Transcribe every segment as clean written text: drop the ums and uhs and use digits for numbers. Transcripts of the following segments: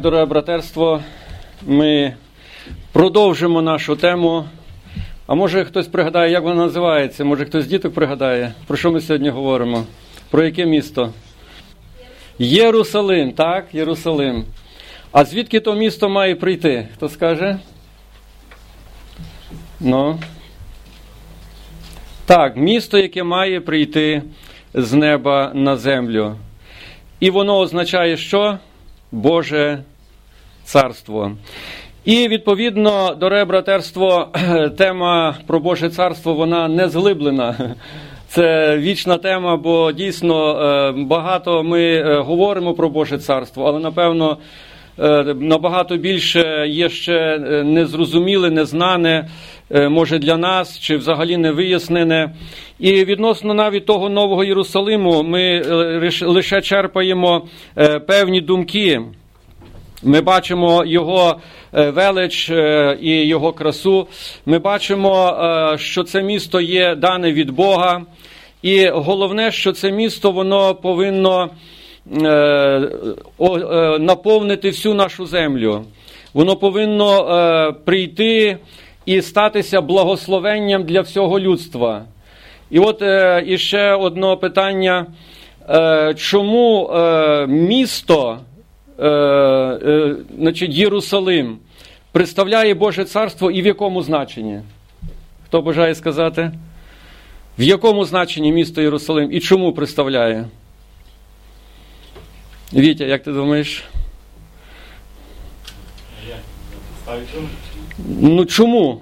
дороге братерство, ми продовжимо нашу тему. А може хтось пригадає, як вона називається? Може хтось з діток пригадає? Про що ми сьогодні говоримо? Про яке місто? Єрусалим, так, Єрусалим. А звідки то місто має прийти? Хто скаже? Ну. Так, місто, яке має прийти з неба на землю. І воно означає що? Боже царство. І, відповідно, дороге братерство, тема про Боже царство, вона не зглиблена. Це вічна тема, бо дійсно багато ми говоримо про Боже царство, але, напевно, набагато більше є ще незрозуміле, незнане, може для нас, чи взагалі не вияснене. І відносно навіть того Нового Єрусалиму ми лише черпаємо певні думки. Ми бачимо його велич і його красу. Ми бачимо, що це місто є дане від Бога. І головне, що це місто, воно повинно наповнити всю нашу землю. Воно повинно прийти і статися благословенням для всього людства. І от іще одне питання. Чому місто, значить, Єрусалим, представляє Боже царство і в якому значенні? Хто бажає сказати? В якому значенні місто Єрусалим і чому представляє? Вітя, як ти думаєш? Ну чому?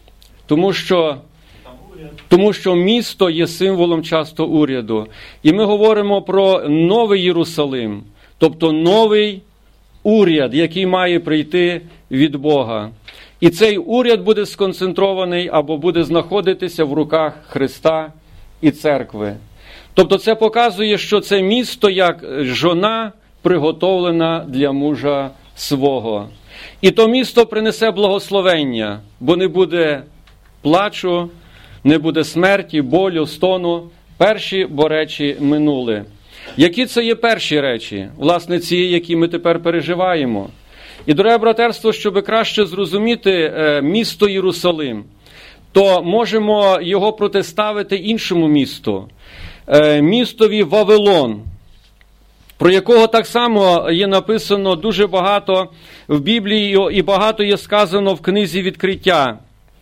Тому що місто є символом часто уряду. І ми говоримо про новий Єрусалим, тобто новий уряд, який має прийти від Бога. І цей уряд буде сконцентрований або буде знаходитися в руках Христа і церкви. Тобто це показує, що це місто як жона, приготовлена для мужа свого. І то місто принесе благословення, бо не буде плачу, не буде смерті, болю, стону. Перші бо речі минули. Які це є перші речі? Власне, ці, які ми тепер переживаємо. І, дороге братерство, щоб краще зрозуміти місто Єрусалим, то можемо його протиставити іншому місту. Містові Вавилон, про якого так само є написано дуже багато в Біблії і багато є сказано в книзі Відкриття,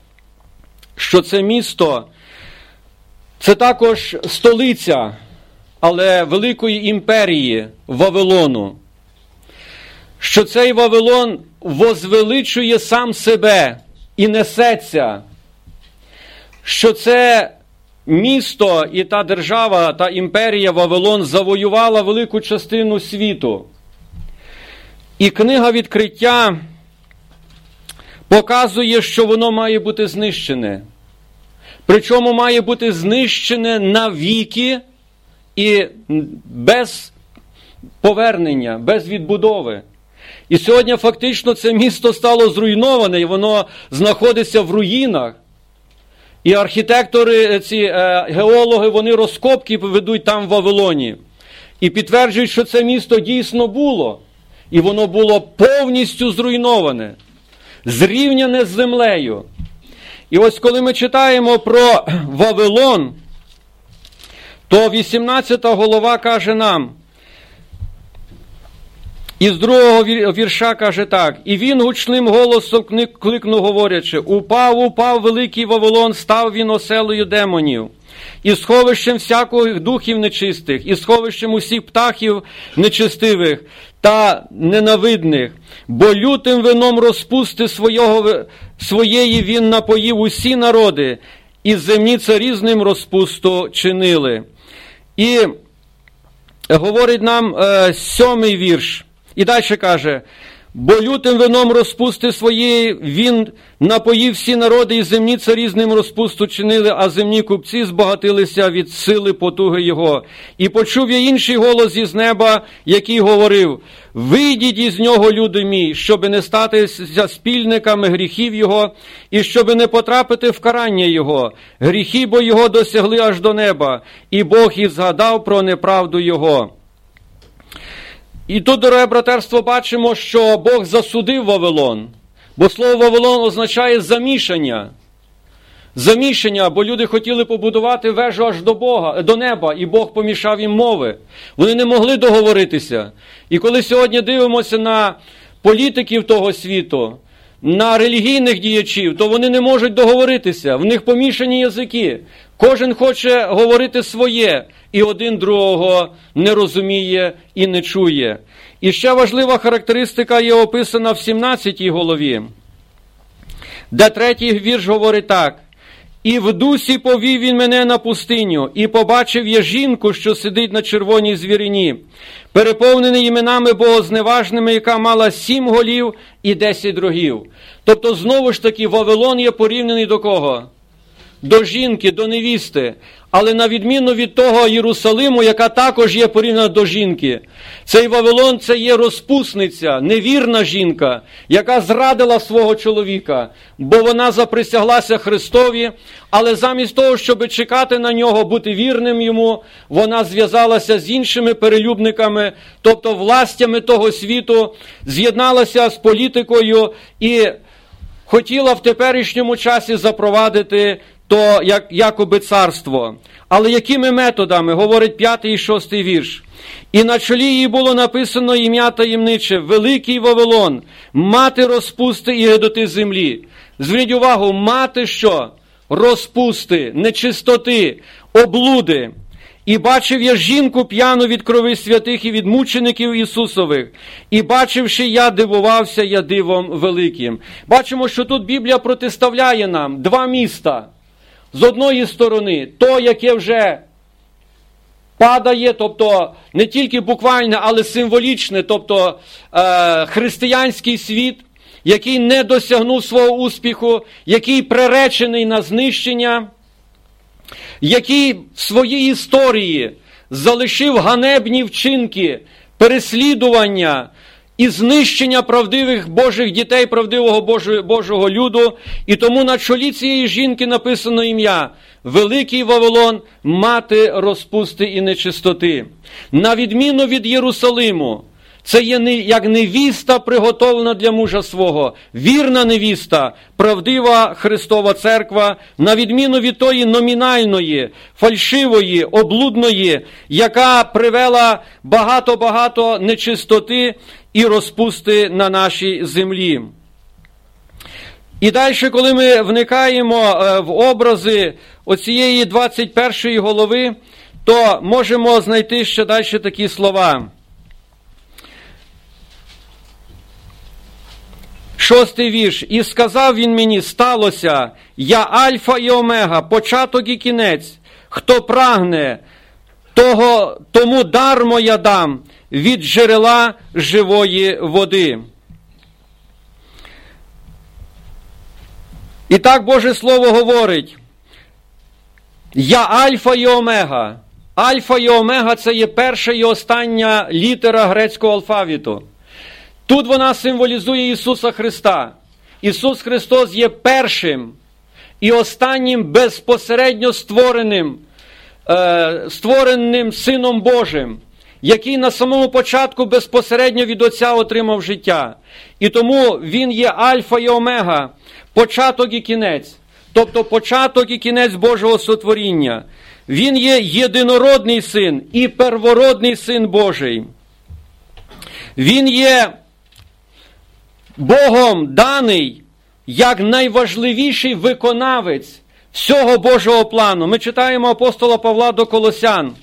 що це місто, це також столиця, але великої імперії Вавилону. Що цей Вавилон возвеличує сам себе і несеться. Що це місто і та держава, та імперія Вавилон завоювала велику частину світу. І книга Відкриття показує, що воно має бути знищене. Причому має бути знищене навіки і без повернення, без відбудови. І сьогодні фактично це місто стало зруйноване, і воно знаходиться в руїнах. І архітектори, ці геологи, вони розкопки ведуть там в Вавилоні. І підтверджують, що це місто дійсно було. І воно було повністю зруйноване, зрівняне з землею. І ось коли ми читаємо про Вавилон, то 18 глава каже нам, із 2 вірша каже так: «І він гучним голосом кликнув, говорячи: упав, упав великий Вавилон, став він оселею демонів, і сховищем всяких духів нечистих, і сховищем усіх птахів нечистивих та ненавидних, бо лютим вином розпусти своєї він напоїв усі народи, і земні царі з ним розпусту чинили». І говорить нам 7-й вірш. І далі каже: «Бо лютим вином розпусти своєї він напоїв всі народи, і земні царі з ним розпусту чинили, а земні купці збагатилися від сили потуги його. І почув я інший голос із неба, який говорив: вийдіть із нього, люди мій, щоби не статися спільниками гріхів його, і щоби не потрапити в карання його. Гріхи бо його досягли аж до неба, і Бог і згадав про неправду його». І тут, дороге братерство, бачимо, що Бог засудив Вавилон. Бо слово Вавилон означає замішання. Замішання, бо люди хотіли побудувати вежу аж до неба, і Бог помішав їм мови. Вони не могли договоритися. І коли сьогодні дивимося на політиків того світу, на релігійних діячів, то вони не можуть договоритися. В них помішані язики. Кожен хоче говорити своє, і один другого не розуміє і не чує. І ще важлива характеристика є описана в 17 главі, де 3-й вірш говорить так. «І в дусі повів він мене на пустиню, і побачив я жінку, що сидить на червоній звірині, переповнений іменами богозневажними, яка мала 7 голів і 10 рогів». Тобто, знову ж таки, Вавилон є порівняний до кого? До жінки, до невісти. Але на відміну від того Єрусалиму, яка також є порівняна до жінки, цей Вавилон – це є розпусниця, невірна жінка, яка зрадила свого чоловіка, бо вона заприсяглася Христові, але замість того, щоб чекати на нього, бути вірним йому, вона зв'язалася з іншими перелюбниками, тобто властями того світу, з'єдналася з політикою і хотіла в теперішньому часі запровадити то якоби царство. Але якими методами, говорить 5 і 6 вірш. «І на чолі їй було написано ім'я таємниче, Великий Вавилон, мати розпусти і гидоти землі». Зверніть увагу, мати що? Розпусти, нечистоти, облуди. «І бачив я жінку п'яну від крови святих і від мучеників Ісусових. І бачивши я, дивувався я дивом великим». Бачимо, що тут Біблія протиставляє нам 2 міста. З одної сторони, то, яке вже падає, тобто не тільки буквальне, але символічне, тобто християнський світ, який не досягнув свого успіху, який приречений на знищення, який в своїй історії залишив ганебні вчинки, переслідування і знищення правдивих Божих дітей, правдивого Божого люду. І тому на чолі цієї жінки написано ім'я Великий Вавилон, мати розпусти і нечистоти. На відміну від Єрусалиму, це є як невіста, приготовлена для мужа свого, вірна невіста, правдива Христова церква, на відміну від тої номінальної, фальшивої, облудної, яка привела багато-багато нечистоти і розпусти на нашій землі. І далі, коли ми вникаємо в образи оцієї 21 глави, то можемо знайти ще далі такі слова. 6 вірш. «І сказав він мені, сталося, я Альфа і Омега, початок і кінець. Хто прагне, тому дармо я дам від джерела живої води». І так Боже Слово говорить, я Альфа і Омега. Альфа і Омега – це є перша і остання літера грецького алфавіту. Тут вона символізує Ісуса Христа. Ісус Христос є першим і останнім безпосередньо створеним Сином Божим, який на самому початку безпосередньо від Отця отримав життя. І тому Він є Альфа і Омега, початок і кінець, тобто початок і кінець Божого сотворіння. Він є єдинородний Син і первородний Син Божий. Він є Богом даний як найважливіший виконавець всього Божого плану. Ми читаємо апостола Павла до Колосян.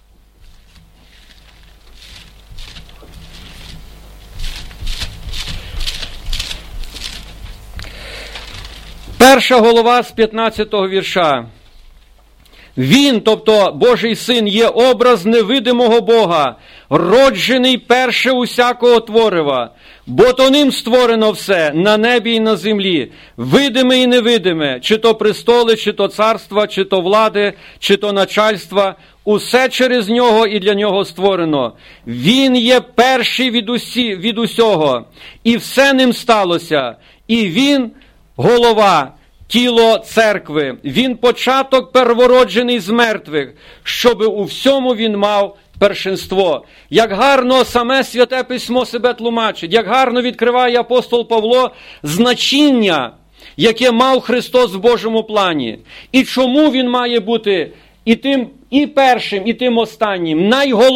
Перша глава з 15-го вірша. Він, тобто Божий Син, є образ невидимого Бога, роджений перше усякого творива, бо то ним створено все, на небі і на землі, видиме і невидиме, чи то престоли, чи то царства, чи то влади, чи то начальства, усе через нього і для нього створено. Він є перший від усього, і все ним сталося, і він – голова, тіло церкви. Він початок первороджений з мертвих, щоби у всьому він мав першинство. Як гарно саме Святе Письмо себе тлумачить, як гарно відкриває апостол Павло значення, яке мав Христос в Божому плані. І чому Він має бути і першим, і тим останнім,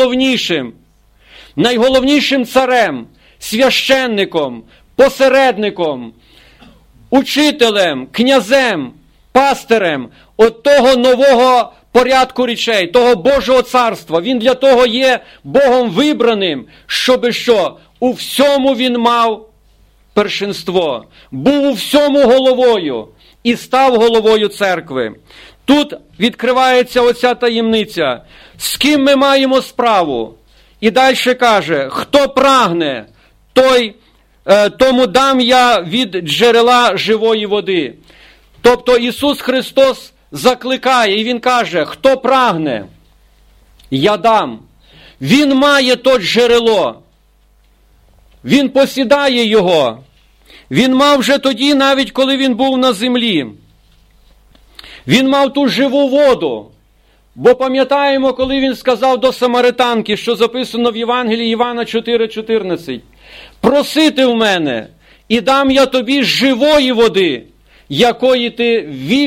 найголовнішим царем, священником, посередником, учителем, князем, пастирем от того нового порядку речей, того Божого царства. Він для того є Богом вибраним, щоби що? У всьому він мав першинство, був у всьому головою і став головою церкви. Тут відкривається оця таємниця. З ким ми маємо справу? І далі каже, хто прагне, тому дам я від джерела живої води. Тобто Ісус Христос закликає, і Він каже, хто прагне, я дам. Він має то джерело. Він посідає його. Він мав вже тоді, навіть коли він був на землі. Він мав ту живу воду. Бо пам'ятаємо, коли він сказав до самаританки, що записано в Євангелії Івана 4:14. «Просити в мене, і дам я тобі живої води, від якої ти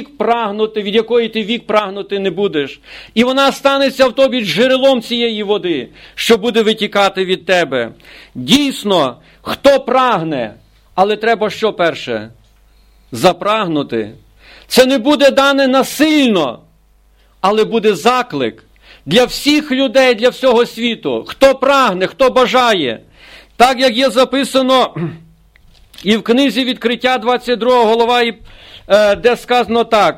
вік прагнути не будеш. І вона станеться в тобі джерелом цієї води, що буде витікати від тебе». Дійсно, хто прагне, але треба що перше? Запрагнути. Це не буде дане насильно, але буде заклик для всіх людей, для всього світу. Хто прагне, хто бажає. Так, як є записано і в книзі «Відкриття», 22 глава, де сказано так.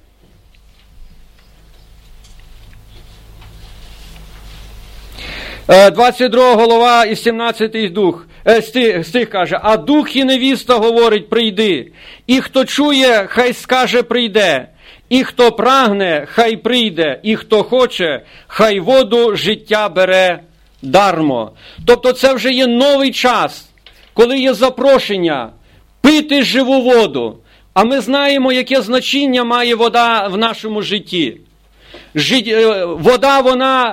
– 22 глава і 17 стих каже, «А дух і невіста говорить, прийди, і хто чує, хай скаже, прийде, і хто прагне, хай прийде, і хто хоче, хай воду життя бере дармо». Тобто це вже є новий час, коли є запрошення пити живу воду. А ми знаємо, яке значення має вода в нашому житті. Вода,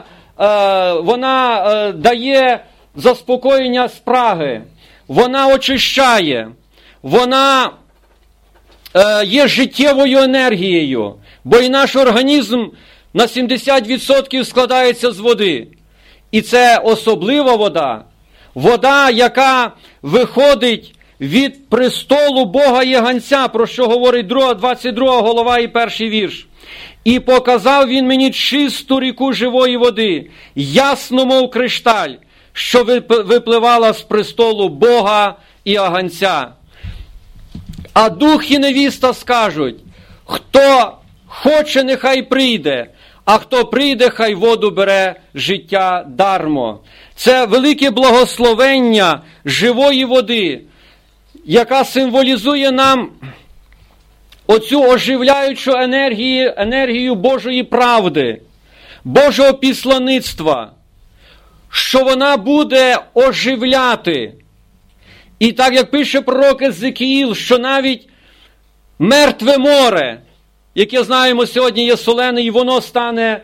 вона дає заспокоєння спраги, вона очищає, вона є життєвою енергією, бо і наш організм на 70% складається з води. І це особлива вода, вода, яка виходить від престолу Бога Єганця, про що говорить 22 глава і 1 вірш. «І показав він мені чисту ріку живої води, ясно, мов кришталь, що випливала з престолу Бога і Аганця. А дух і невіста скажуть, хто хоче, нехай прийде, а хто прийде, хай воду бере життя дармо». Це велике благословення живої води, яка символізує нам оцю оживляючу енергію Божої правди, Божого післаництва, що вона буде оживляти. І так, як пише пророк Езекіїл, що навіть мертве море, яке знаємо сьогодні є солене, і воно стане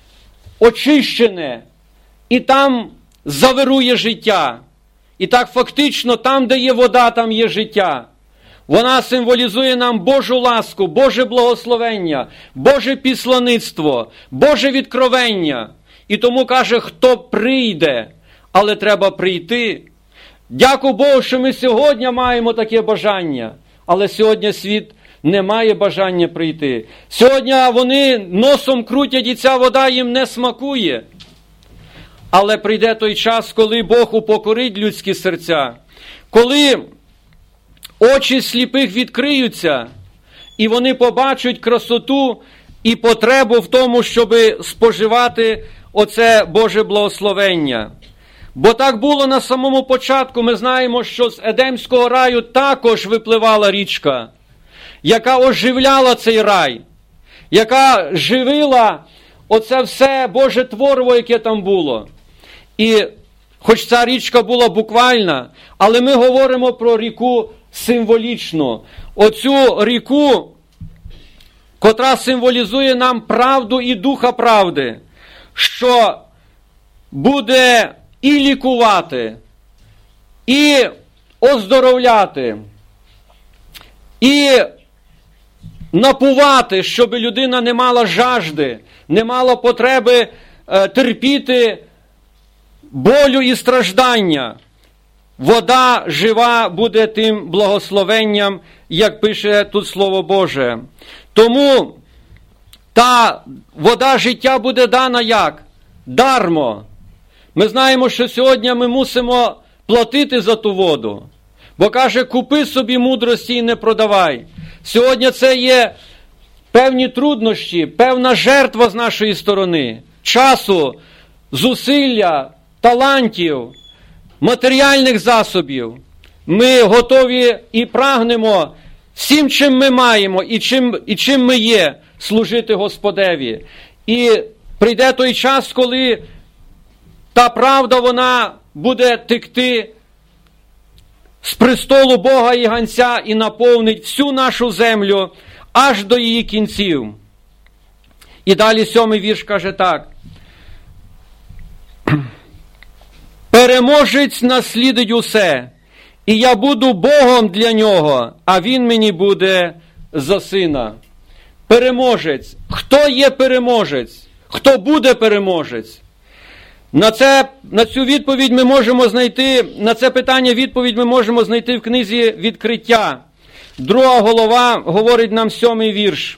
очищене, і там завирує життя. І так фактично, там, де є вода, там є життя. Вона символізує нам Божу ласку, Боже благословення, Боже післаництво, Боже відкровення. І тому каже, хто прийде, але треба прийти. Дякую Богу, що ми сьогодні маємо таке бажання, але сьогодні світ не має бажання прийти. Сьогодні вони носом крутять, і ця вода їм не смакує. Але прийде той час, коли Бог упокорить людські серця, коли очі сліпих відкриються, і вони побачать красоту і потребу в тому, щоб споживати оце Боже благословення. Бо так було на самому початку. Ми знаємо, що з Едемського раю також випливала річка, яка оживляла цей рай, яка живила оце все Боже творво, яке там було. І хоч ця річка була буквальна, але ми говоримо про ріку символічну. Оцю ріку, котра символізує нам правду і духа правди, що буде і лікувати, і оздоровляти, і напувати, щоб людина не мала жажди, не мала потреби терпіти болю і страждання. Вода жива буде тим благословенням, як пише тут Слово Боже. Тому та вода життя буде дана як? Дармо. Ми знаємо, що сьогодні ми мусимо платити за ту воду. Бо каже, купи собі мудрості і не продавай. Сьогодні це є певні труднощі, певна жертва з нашої сторони. Часу, зусилля, талантів, матеріальних засобів. Ми готові і прагнемо всім, чим ми маємо і чим ми є, служити Господеві. І прийде той час, коли та правда, вона буде текти з престолу Бога і Ганця і наповнить всю нашу землю аж до її кінців. І далі 7-й вірш каже так. Переможець наслідить усе, і я буду Богом для нього, а він мені буде за сина. Переможець. Хто є переможець? Хто буде переможець? На цю відповідь ми можемо знайти, на це питання відповідь ми можемо знайти в книзі «Відкриття». 2 глава говорить нам 7-й вірш.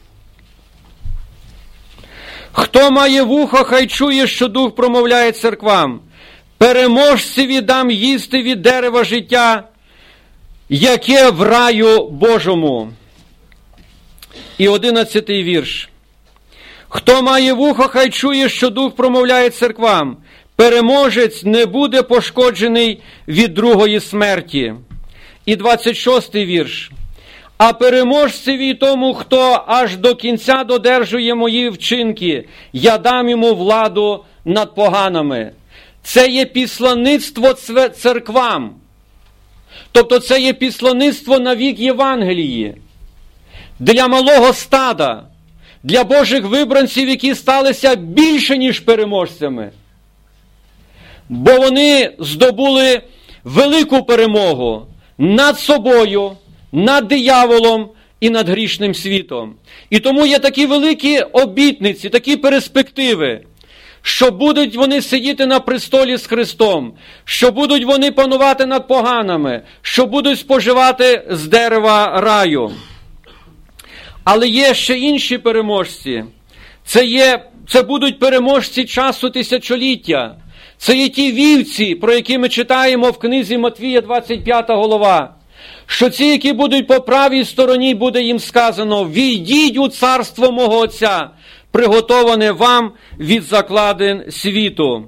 Хто має вухо, хай чує, що Дух промовляє церквам. Переможцеві дам їсти від дерева життя, яке в раю Божому. І 11-й вірш. Хто має вухо, хай чує, що Дух промовляє церквам. Переможець не буде пошкоджений від другої смерті. І 26-й вірш. А переможцеві тому, хто аж до кінця додержує мої вчинки, я дам йому владу над поганими. Це є післаництво церквам. Тобто це є післаництво на вік Євангелії. Для малого стада, для Божих вибранців, які сталися більше, ніж переможцями. Бо вони здобули велику перемогу над собою, над дияволом і над грішним світом. І тому є такі великі обітниці, такі перспективи, що будуть вони сидіти на престолі з Христом, що будуть вони панувати над поганими, що будуть споживати з дерева раю. Але є ще інші переможці. Це будуть переможці часу тисячоліття. Це є ті вівці, про які ми читаємо в книзі Матвія, 25 глава. Що ці, які будуть по правій стороні, буде їм сказано: «Війдіть у царство мого Отця, приготоване вам від закладин світу».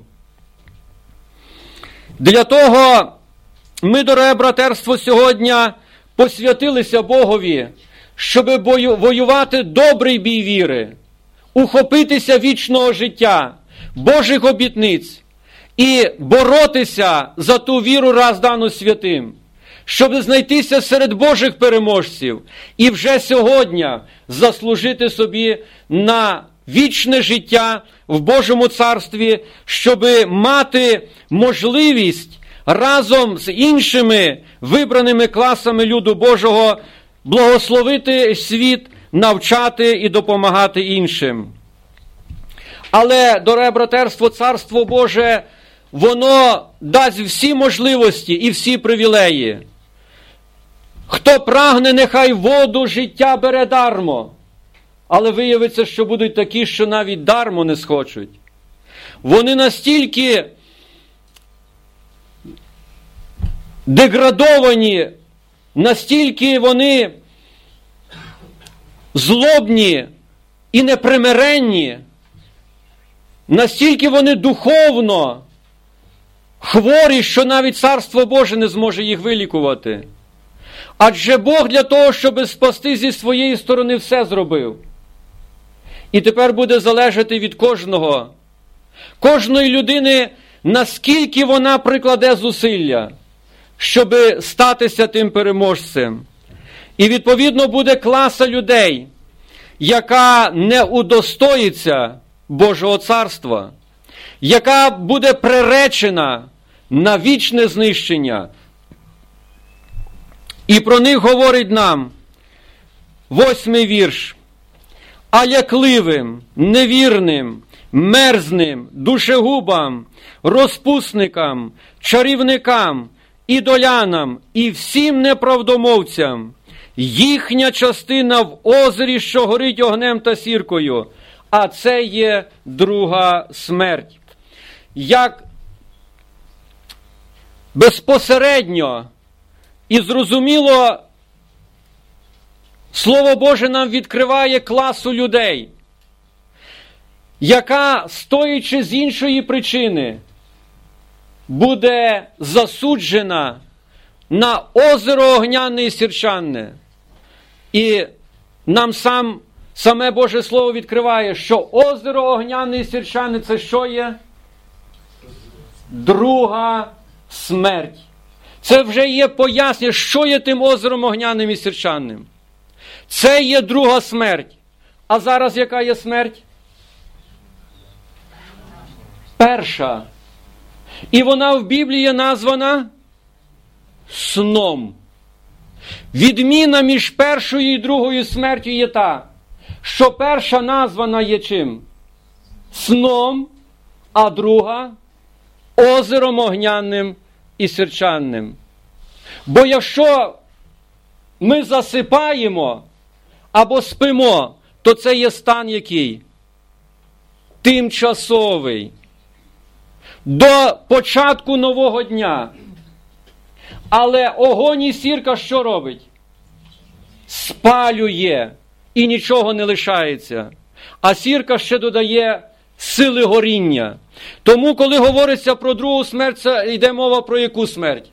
Для того ми, дороге братерство, сьогодні посвятилися Богові, щоб воювати добрий бій віри, ухопитися вічного життя, Божих обітниць і боротися за ту віру, раз дану святим, щоб знайтися серед Божих переможців і вже сьогодні заслужити собі на вічне життя в Божому царстві, щоб мати можливість разом з іншими вибраними класами люду Божого благословити світ, навчати і допомагати іншим. Але, дороге братерство, Царство Боже, воно дасть всі можливості і всі привілеї. Хто прагне, нехай воду життя бере дармо. Але виявиться, що будуть такі, що навіть дармо не схочуть. Вони настільки деградовані, настільки вони злобні і непримиренні, настільки вони духовно хворі, що навіть Царство Боже не зможе їх вилікувати. Адже Бог для того, щоб спасти зі своєї сторони, все зробив. І тепер буде залежати від кожної людини, наскільки вона прикладе зусилля, щоб статися тим переможцем. І відповідно буде класа людей, яка не удостоїться Божого царства. яка буде приречена на вічне знищення. І про них говорить нам 8-й вірш. А лякливим, невірним, мерзним, душегубам, розпусникам, чарівникам, ідолянам і всім неправдомовцям їхня частина в озері, що горить огнем та сіркою, а це є друга смерть. Як безпосередньо і зрозуміло Слово Боже нам відкриває класу людей, яка, стоячи з іншої причини, буде засуджена на озеро огняне і сірчанне. І нам саме Боже Слово відкриває, що озеро огняне і сірчанне – це що є? Друга смерть. Це вже є пояснення, що є тим озером огняним і сірчанним. Це є друга смерть. А зараз яка є смерть? Перша. І вона в Біблії названа сном. Відміна між першою і другою смертю є та, що перша названа є чим? Сном, а друга – озером огняним і сірчанним. Бо якщо ми засипаємо або спимо, то це є стан який? Тимчасовий. До початку нового дня. Але огонь і сірка що робить? Спалює і нічого не лишається. А сірка ще додає сили горіння. Тому, коли говориться про другу смерть, це йде мова про яку смерть?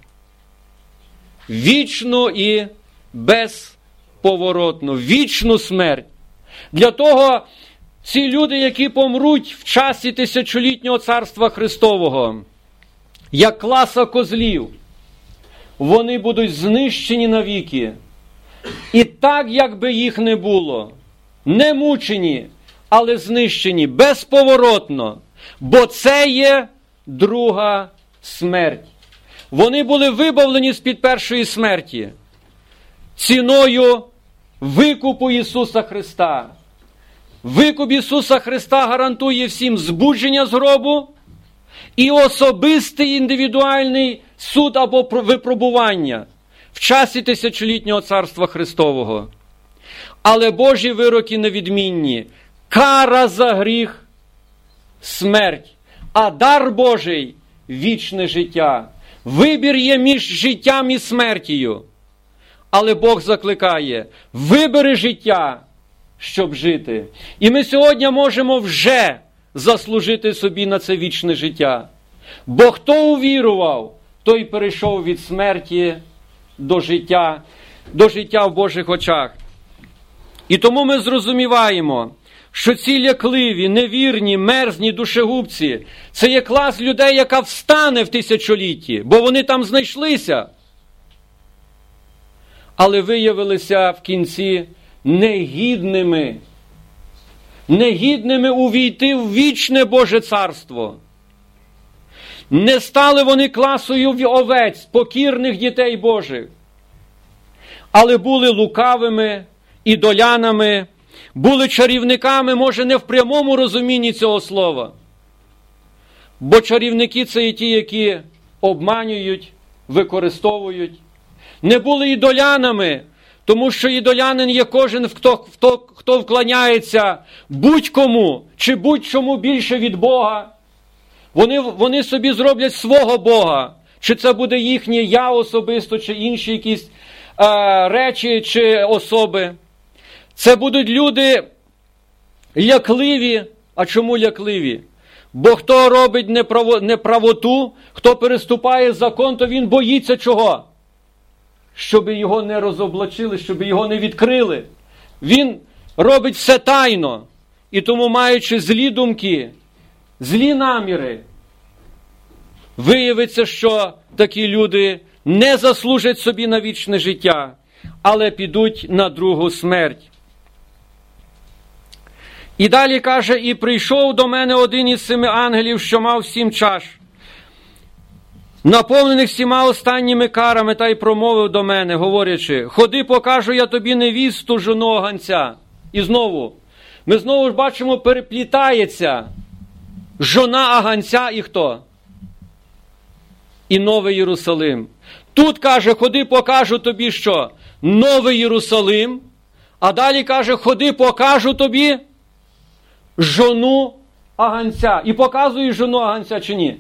Вічну і безповоротну. Вічну смерть. Для того ці люди, які помруть в часі тисячолітнього царства Христового, як класа козлів, вони будуть знищені навіки. І так, якби їх не було, не мучені, але знищені безповоротно, бо це є друга смерть. Вони були вибавлені з-під першої смерті ціною викупу Ісуса Христа. Викуп Ісуса Христа гарантує всім збудження з гробу і особистий індивідуальний суд або випробування в часі тисячолітнього царства Христового. Але Божі вироки невідмінні. Кара за гріх – смерть, а дар Божий – вічне життя. Вибір є між життям і смертю. Але Бог закликає – вибери життя, щоб жити. І ми сьогодні можемо вже заслужити собі на це вічне життя. Бо хто увірував, той перейшов від смерті до життя в Божих очах. І тому ми зрозуміваємо, що ці лякливі, невірні, мерзні душегубці – це є клас людей, яка встане в тисячолітті, бо вони там знайшлися. Але виявилися в кінці негідними увійти в вічне Боже царство. Не стали вони класою овець, покірних дітей Божих, але були лукавими, ідолянами, були чарівниками, може не в прямому розумінні цього слова. Бо чарівники – це і ті, які обманюють, використовують. Не були ідолянами, тому що ідолянин є кожен, хто вклоняється будь-кому чи будь-чому більше від Бога. Вони собі зроблять свого Бога. Чи це буде їхнє я особисто, чи інші якісь речі чи особи. Це будуть люди лякливі. А чому лякливі? Бо хто робить неправоту, хто переступає закон, то він боїться чого? Щоб його не розоблачили, щоб його не відкрили. Він робить все тайно. І тому, маючи злі думки, злі наміри, виявиться, що такі люди не заслужать собі на вічне життя, але підуть на другу смерть. І далі каже, і прийшов до мене один із 7 ангелів, що мав 7 чаш, наповнених 7 останніми карами, та й промовив до мене, говорячи, ходи, покажу я тобі невісту, жону Аганця. І знову, ми знову ж бачимо, переплітається жона Аганця і хто? І Новий Єрусалим. Тут каже, ходи, покажу тобі що? Новий Єрусалим, а далі каже, ходи, покажу тобі жону Аганця. І показує жону Аганця чи ні?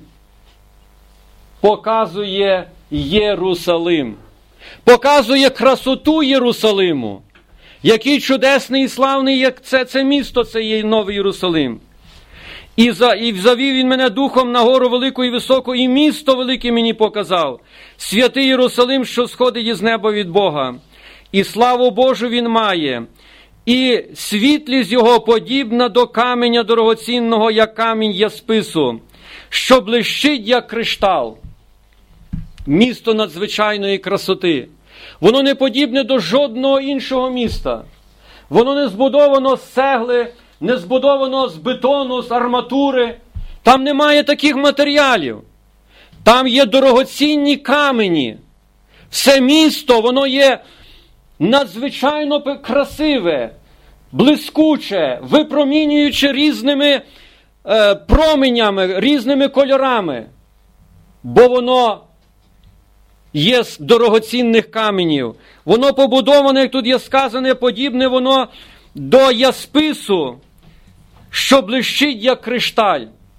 Показує Єрусалим. Показує красоту Єрусалиму. Який чудесний і славний, як це місто, це є Новий Єрусалим. І завів він мене духом на гору велику і високу, і місто велике мені показав. Святий Єрусалим, що сходить із неба від Бога. І славу Божу він має. І світлість його подібна до каменя дорогоцінного, як камінь яспису, що блищить, як криштал. Місто надзвичайної красоти. Воно не подібне до жодного іншого міста. Воно не збудовано з цегли, не збудовано з бетону, з арматури. Там немає таких матеріалів. Там є дорогоцінні камені. Все місто, воно є надзвичайно красиве, блискуче, випромінюючи різними променями, різними кольорами. Бо воно є з дорогоцінних каменів. Воно побудоване, як тут є сказане, подібне воно до яспису, що блищить, як кришталь.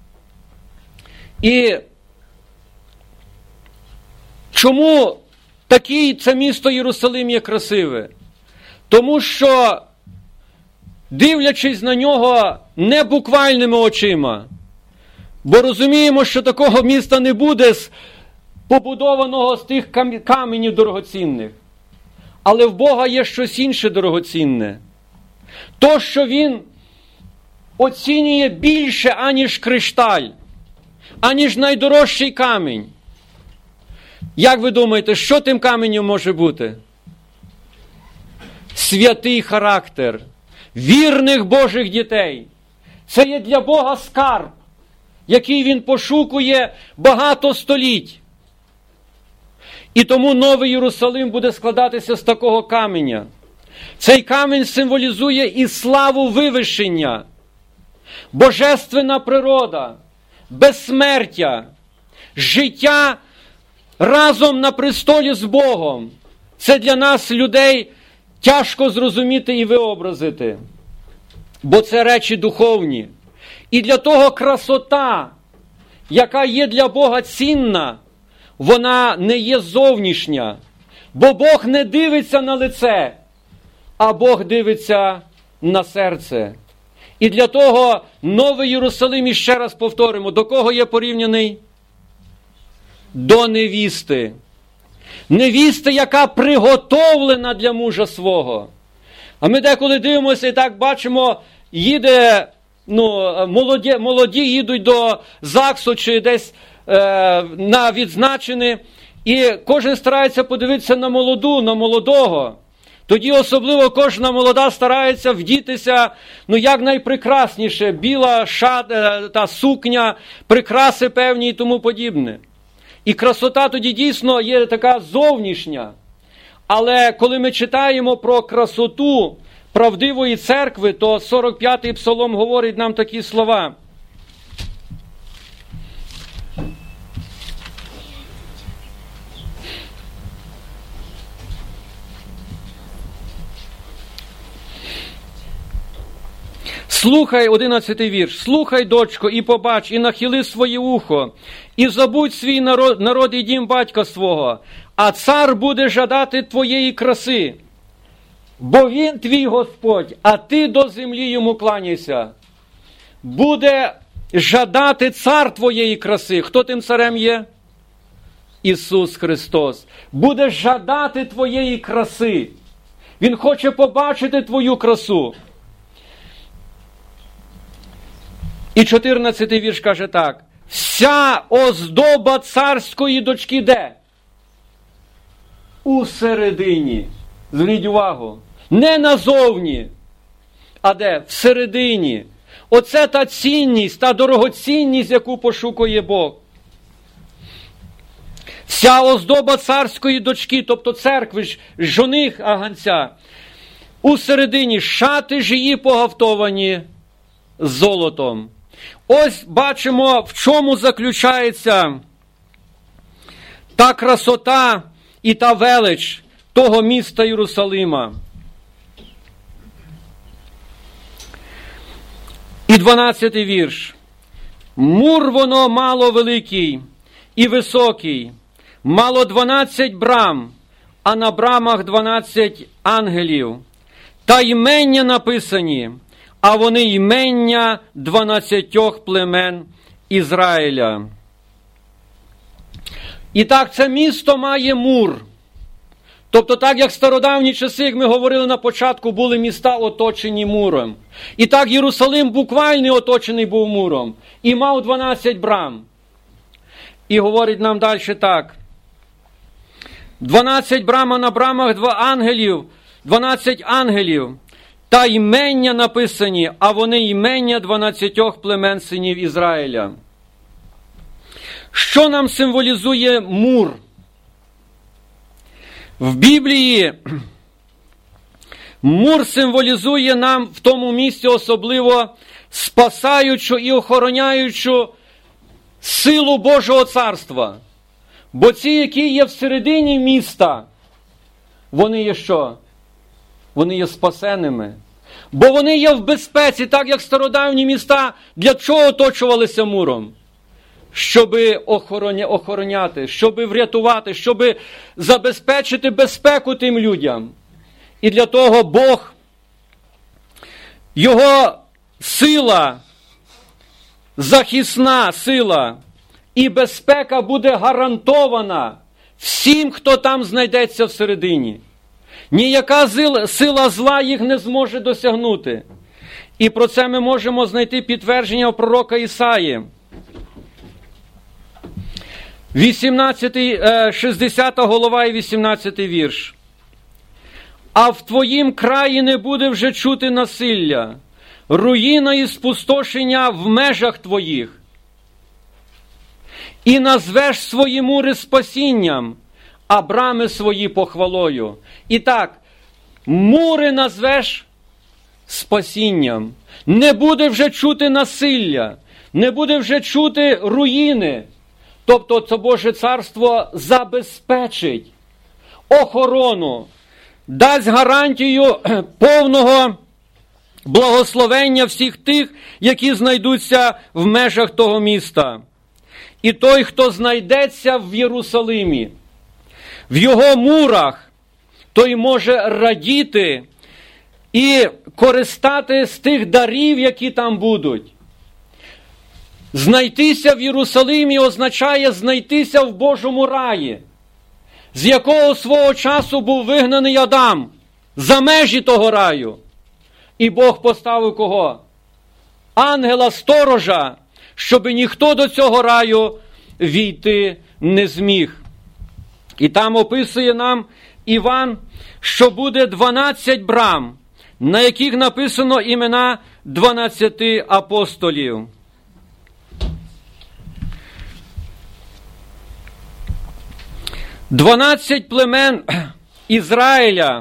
І чому це місто Єрусалим є красиве? Тому що, дивлячись на нього не буквальними очима, бо розуміємо, що такого міста не буде побудованого з тих каменів дорогоцінних. Але в Бога є щось інше дорогоцінне. То, що Він оцінює більше, аніж кришталь, аніж найдорожчий камінь. Як ви думаєте, що тим каменем може бути? Святий характер вірних Божих дітей. Це є для Бога скарб, який Він пошукує багато століть. І тому Новий Єрусалим буде складатися з такого каменя. Цей камінь символізує і славу вивищення, божественна природа, безсмертя, життя разом на престолі з Богом. Це для нас, людей, тяжко зрозуміти і виобразити, бо це речі духовні. І для того красота, яка є для Бога цінна, вона не є зовнішня, бо Бог не дивиться на лице, а Бог дивиться на серце. І для того Новий Єрусалим, і ще раз повторимо, до кого є порівняний? До невісти. Невісти, яка приготовлена для мужа свого. А ми деколи дивимося і так бачимо, їде, молоді їдуть до ЗАГСу чи десь на відзначини, і кожен старається подивитися на молодого. Тоді особливо кожна молода старається вдітися, як найпрекрасніше, біла та сукня, прикраси певні і тому подібне. І красота тоді дійсно є така зовнішня. Але коли ми читаємо про красоту правдивої церкви, то 45-й псалом говорить нам такі слова. Слухай, 11-й вірш, слухай, дочко, і побач, і нахили своє ухо, і забудь свій народ і дім батька свого, а цар буде жадати твоєї краси, бо він твій Господь, а ти до землі йому кланяйся. Буде жадати цар твоєї краси. Хто тим царем є? Ісус Христос. Буде жадати твоєї краси. Він хоче побачити твою красу. І 14-й вірш каже так. Вся оздоба царської дочки де? Усередині. Зверніть увагу. Не назовні, а де? Всередині. Оце та цінність, та дорогоцінність, яку пошукує Бог. Вся оздоба царської дочки, тобто церкви, жоних аганця, у середині шати ж її погафтовані золотом. Ось бачимо, в чому заключається та красота і та велич того міста Єрусалима. І 12-й вірш. Мур воно мало великий і високий, мало 12 брам, а на брамах 12 ангелів. Та імення написані, а вони імення 12 племен Ізраїля. І так, це місто має мур. Тобто так, як в стародавні часи, як ми говорили на початку, були міста оточені муром. І так Єрусалим буквально оточений був муром. І мав 12 брам. І говорить нам далі так. 12 брам, а на брамах 12 ангелів. Та імення написані, а вони імення 12 племен синів Ізраїля. Що нам символізує мур? В Біблії мур символізує нам в тому місці особливо спасаючу і охороняючу силу Божого царства. Бо ці, які є всередині міста, вони є що? Вони є спасеними. Бо вони є в безпеці, так як стародавні міста, для чого оточувалися муром? Щоби охороняти, щоби врятувати, щоби забезпечити безпеку тим людям. І для того Бог, Його сила, захисна сила і безпека буде гарантована всім, хто там знайдеться всередині. Ніяка сила зла їх не зможе досягнути. І про це ми можемо знайти підтвердження у пророка Ісаї. 60 голова і 18 вірш. А в твоїм краї не буде вже чути насилля, руїна і спустошення в межах твоїх. І назвеш свої мури спасінням, а брами свої похвалою. І так, мури назвеш спасінням. Не буде вже чути насилля, не буде вже чути руїни. Тобто це Боже царство забезпечить охорону, дасть гарантію повного благословення всіх тих, які знайдуться в межах того міста. І той, хто знайдеться в Єрусалимі, в його мурах, той може радіти і користати з тих дарів, які там будуть. Знайтися в Єрусалимі означає знайтися в Божому раї, з якого свого часу був вигнаний Адам, за межі того раю. І Бог поставив кого? Ангела-сторожа, щоб ніхто до цього раю війти не зміг. І там описує нам Іван, що буде 12 брам, на яких написано імена 12 апостолів. «12 племен Ізраїля,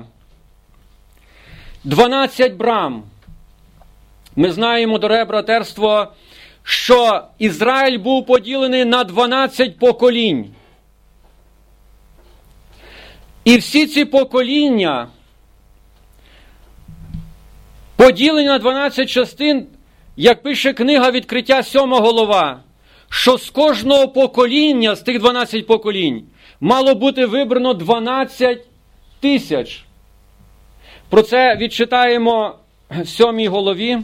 12 брам». Ми знаємо, дороге братерство, що Ізраїль був поділений на 12 поколінь. І всі ці покоління, поділені на 12 частин, як пише книга «Відкриття», 7 голова, що з кожного покоління, з тих 12 поколінь, мало бути вибрано 12 тисяч. Про це відчитаємо в 7 голові.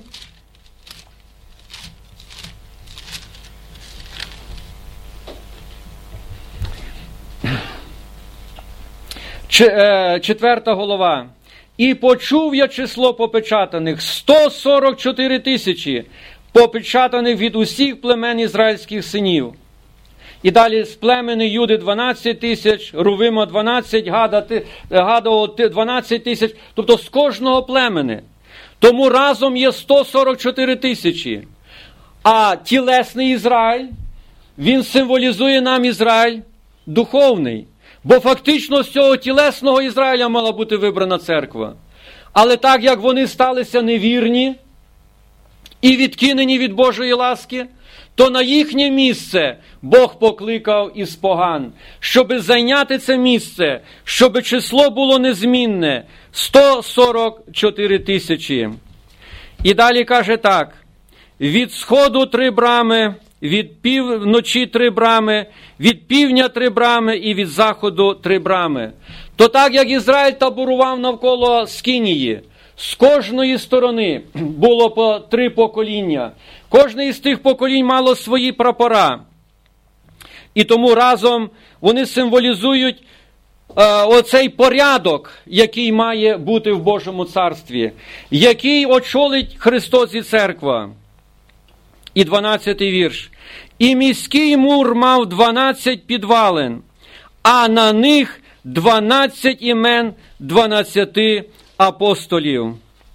Четверта голова. «І почув я число попечатаних 144 тисячі, попечатаних від усіх племен ізраїльських синів». І далі з племени Юди 12 тисяч, Рувима 12, Гадова 12 тисяч, тобто з кожного племени. Тому разом є 144 тисячі. А тілесний Ізраїль, він символізує нам Ізраїль духовний. Бо фактично з цього тілесного Ізраїля мала бути вибрана церква. Але так як вони сталися невірні і відкинені від Божої ласки, то на їхнє місце Бог покликав із поган, щоби зайняти це місце, щоби число було незмінне – 144 тисячі. І далі каже так: від сходу 3 брами, від півночі 3 брами, від півдня 3 брами і від заходу 3 брами. То так, як Ізраїль таборував навколо Скинії, з кожної сторони було по 3 покоління. Кожне із тих поколінь мало свої прапора. І тому разом вони символізують оцей порядок, який має бути в Божому царстві, який очолить Христос і церква. І 12-й вірш. І міський мур мав 12 підвалин, а на них 12 імен 12 апостолів.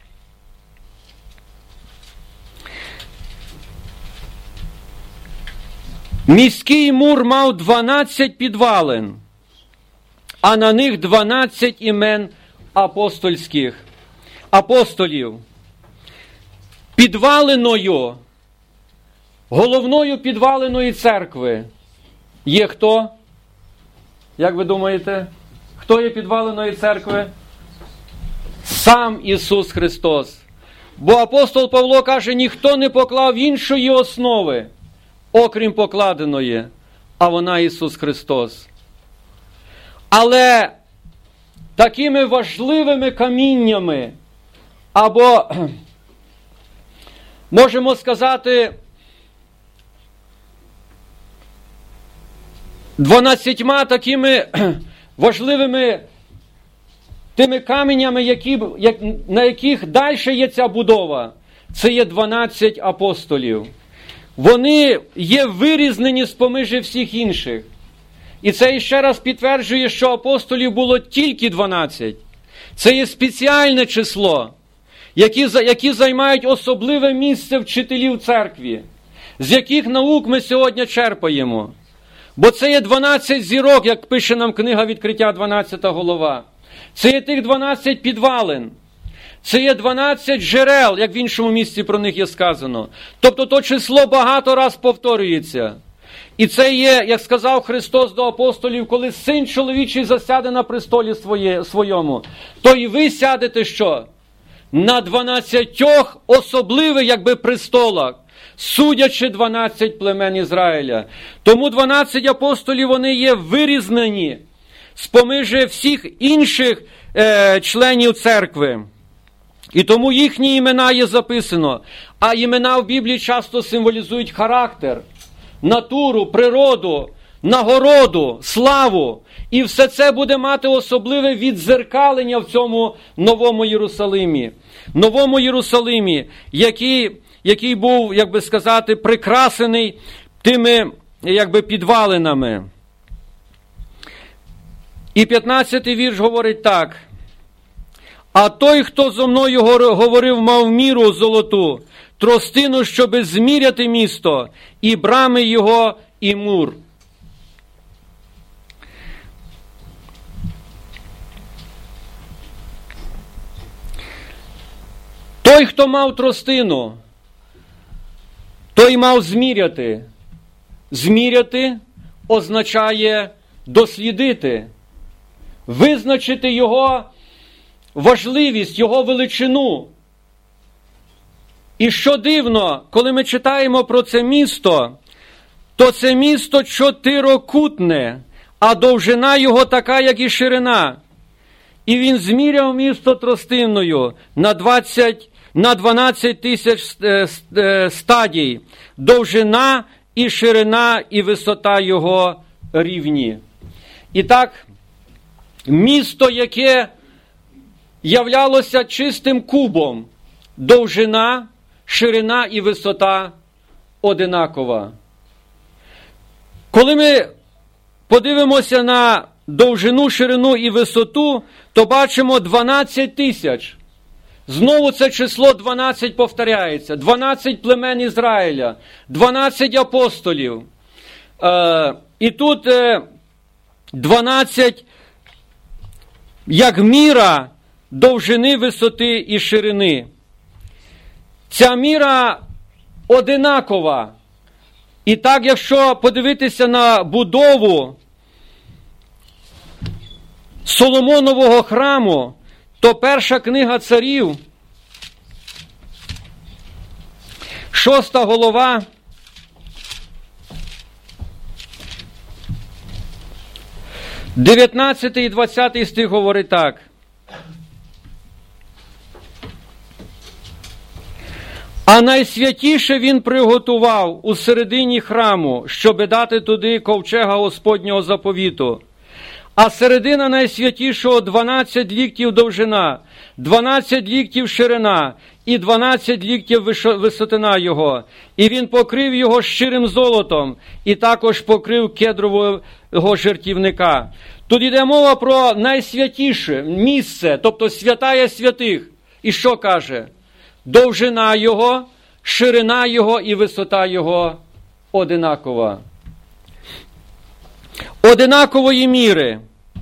Міський мур мав 12 підвалин, а на них 12 імен апостолів. Підвалиною, головною підвалиною церкви є хто? Як ви думаєте? Хто є підвалиною церкви? Сам Ісус Христос. Бо апостол Павло каже, ніхто не поклав іншої основи, окрім покладеної, а вона Ісус Христос. Але такими важливими каміннями, або, можемо сказати, 12 такими важливими тими каменями, на яких далі є ця будова, це є 12 апостолів. Вони є вирізнені з-поміж всіх інших. І це ще раз підтверджує, що апостолів було тільки 12. Це є спеціальне число, які займають особливе місце вчителів церкві, з яких наук ми сьогодні черпаємо. Бо це є 12 зірок, як пише нам книга «Відкриття», 12 глава. Це є тих 12 підвалин. Це є 12 джерел, як в іншому місці про них є сказано. Тобто то число багато раз повторюється. І це є, як сказав Христос до апостолів, коли Син чоловічий засяде на престолі своєму, то і ви сядете що? На 12 особливих, якби, престолах, судячи 12 племен Ізраїля. Тому 12 апостолів, вони є вирізнені з-поміж всіх інших членів церкви. І тому їхні імена є записано. А імена в Біблії часто символізують характер, натуру, природу, нагороду, славу. І все це буде мати особливе віддзеркалення в цьому Новому Єрусалимі. Новому Єрусалимі, який був, як би сказати, прикрасений тими, якби, підвалинами. І 15-й вірш говорить так. А той, хто зо мною говорив, мав міру золоту, тростину, щоби зміряти місто, і брами його, і мур. Той, хто мав тростину, той мав зміряти. Зміряти означає дослідити, визначити його важливість, його величину. І що дивно, коли ми читаємо про це місто, то це місто чотирикутне, а довжина його така, як і ширина. І він зміряв місто тростиною на 12 тисяч стадій. Довжина і ширина і висота його рівні. І так, місто, яке являлося чистим кубом, довжина, ширина і висота одинакова. Коли ми подивимося на довжину, ширину і висоту, то бачимо 12 тисяч. Знову це число 12 повторяється. 12 племен Ізраїля, 12 апостолів. І тут 12 як міра довжини, висоти і ширини. Ця міра одинакова. І так, якщо подивитися на будову Соломонового храму, то перша книга Царів, 6 глава, 19 і 20 стих говорить так. А найсвятіше він приготував у середині храму, щоби дати туди ковчега Господнього заповіту. А середина найсвятішого 12 ліктів довжина, 12 ліктів ширина і 12 ліктів висотина його. І він покрив його щирим золотом, і також покрив кедрового жертівника. Тут йде мова про найсвятіше місце, тобто святая святих. І що каже? Довжина його, ширина його і висота його одинакова. Одинакової міри.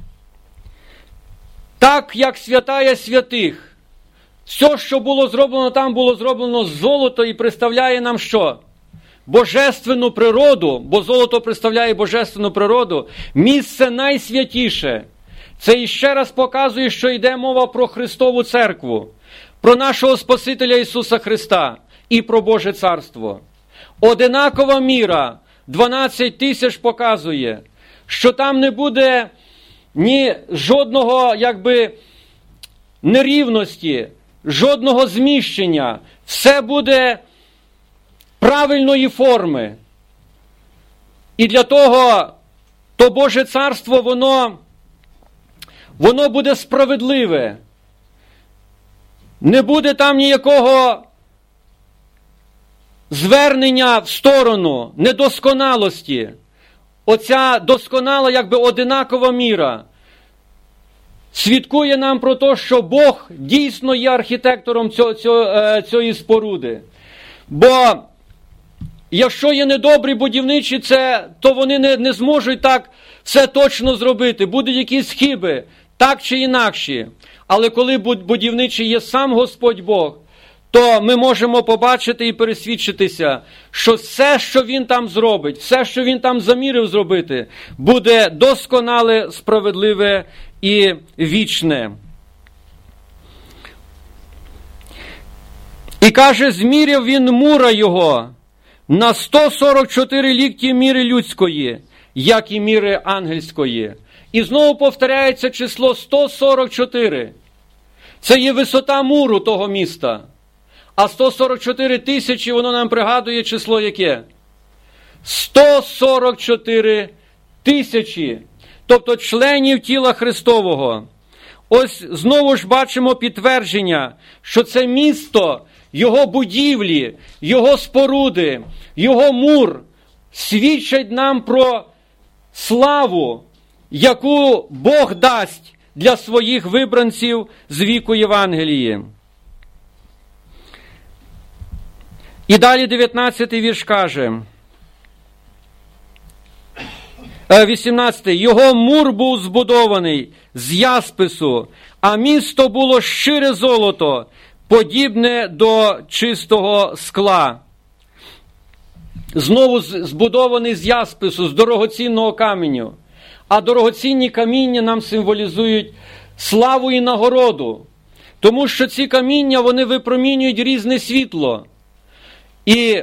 Так, як святая святих. Все, що було зроблено там, було зроблено з золота і представляє нам що? Божественну природу, бо золото представляє божественну природу. Місце найсвятіше. Це іще раз показує, що йде мова про Христову церкву, про нашого Спасителя Ісуса Христа і про Боже Царство. Одинакова міра, 12 тисяч показує, що там не буде ні жодного, нерівності, жодного зміщення. Все буде правильної форми. І для того, то Боже Царство, воно буде справедливе. Не буде там ніякого звернення в сторону недосконалості. Оця досконала, одинакова міра свідкує нам про те, що Бог дійсно є архітектором цієї споруди. Бо якщо є недобрі будівничі, то вони не зможуть так все точно зробити. Будуть якісь хиби, так чи інакші. Але коли будівничий є сам Господь Бог, то ми можемо побачити і пересвідчитися, що все, що Він там зробить, все, що Він там замірив зробити, буде досконале, справедливе і вічне. І каже, зміряв він мура його на 144 лікті міри людської, як і міри ангельської. І знову повторяється число 144. Це є висота муру того міста. А 144 тисячі, воно нам пригадує число яке? 144 тисячі. Тобто членів тіла Христового. Ось знову ж бачимо підтвердження, що це місто, його будівлі, його споруди, його мур свідчать нам про славу, яку Бог дасть для своїх вибранців з віку Євангелії. І далі 19-й вірш каже, 18-й, його мур був збудований з яспису, а місто було щире золото, подібне до чистого скла. Знову збудований з яспису, з дорогоцінного каменю. А дорогоцінні каміння нам символізують славу і нагороду. Тому що ці каміння, вони випромінюють різне світло. І